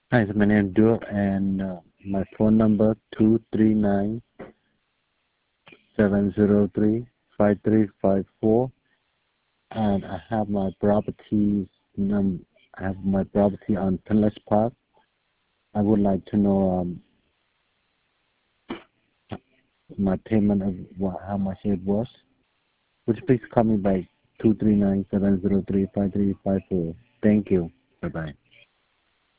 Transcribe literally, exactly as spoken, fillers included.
Hi, so my name is Dur, and uh, my phone number two three nine seven zero three five three five four, and I have my properties num. I have my property on Pinless Park. I would like to know um, my payment of what, how much it was. Would you please call me by two three nine seven zero three five three five four? Thank you. Bye bye.